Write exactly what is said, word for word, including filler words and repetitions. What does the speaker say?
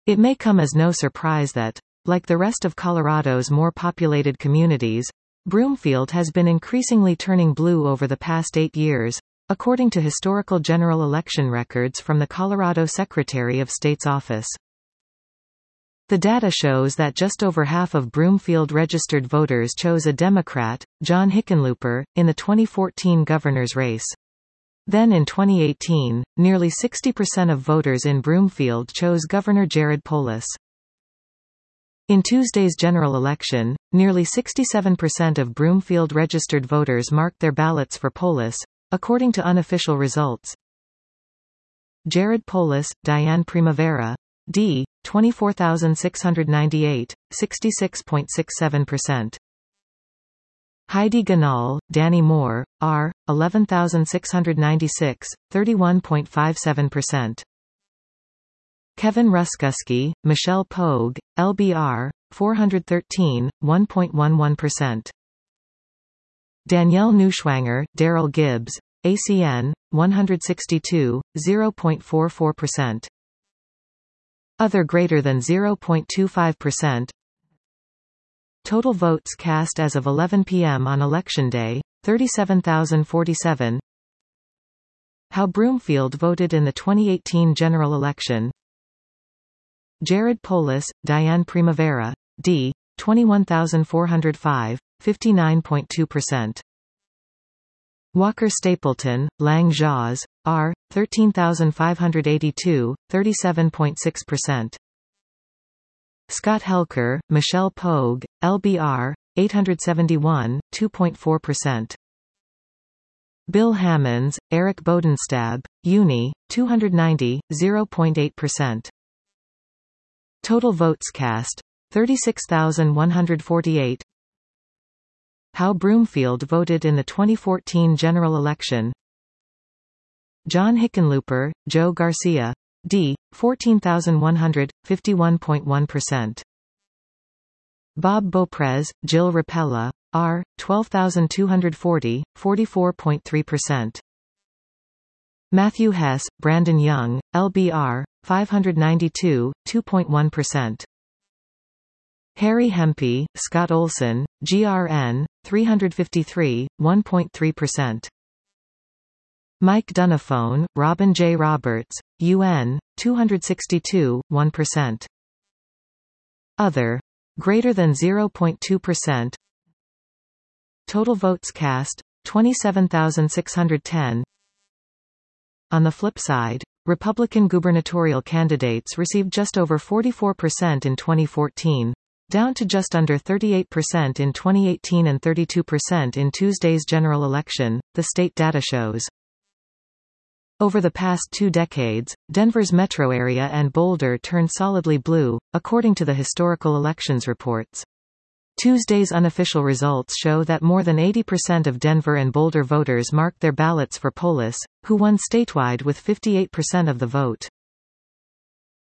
It may come as no surprise that, like the rest of Colorado's more populated communities, Broomfield has been increasingly turning blue over the past eight years, according to historical general election records from the Colorado Secretary of State's office. The data shows that just over half of Broomfield registered voters chose a Democrat, John Hickenlooper, in the twenty fourteen governor's race. Then in twenty eighteen, nearly sixty percent of voters in Broomfield chose Governor Jared Polis. In Tuesday's general election, nearly sixty-seven percent of Broomfield registered voters marked their ballots for Polis, according to unofficial results. Jared Polis, Diane Primavera, D, twenty-four thousand six hundred ninety-eight, sixty-six point six seven percent. Heidi Ganal, Danny Moore, R, eleven thousand six hundred ninety-six, thirty-one point five seven percent. Kevin Ruskuski, Michelle Pogue, L B R, four hundred thirteen, one point one one percent. Danielle Neuschwanger, Daryl Gibbs, A C N, one hundred sixty-two, zero point four four percent. Other greater than zero point two five percent. Total votes cast as of eleven p m on Election Day, thirty-seven thousand forty-seven. How Broomfield voted in the twenty eighteen general election. Jared Polis, Diane Primavera, D, twenty-one thousand four hundred five, fifty-nine point two percent. Walker Stapleton, Lang Jaws, R, thirteen thousand five hundred eighty-two, thirty-seven point six percent. Scott Helker, Michelle Pogue, L B R, eight hundred seventy-one, two point four percent. Bill Hammonds, Eric Bodenstab, Uni, two hundred ninety, zero point eight percent. Total votes cast, thirty-six thousand one hundred forty-eight. How Broomfield voted in the twenty fourteen general election. John Hickenlooper, Joe Garcia, D, fourteen thousand one hundred, fifty-one point one percent. Bob Beauprez, Jill Rapella, R, twelve thousand two hundred forty, forty-four point three percent. Matthew Hess, Brandon Young, L B R, five hundred ninety-two, two point one percent. Harry Hempy, Scott Olson, G R N, three hundred fifty-three, one point three percent. Mike Dunafone, Robin J. Roberts, U N, two hundred sixty-two, one percent. Other. Greater than zero point two percent. Total votes cast, twenty-seven thousand six hundred ten. On the flip side, Republican gubernatorial candidates received just over forty-four percent in twenty fourteen, down to just under thirty-eight percent in twenty eighteen and thirty-two percent in Tuesday's general election, the state data shows. Over the past two decades, Denver's metro area and Boulder turned solidly blue, according to the historical elections reports. Tuesday's unofficial results show that more than eighty percent of Denver and Boulder voters marked their ballots for Polis, who won statewide with fifty-eight percent of the vote.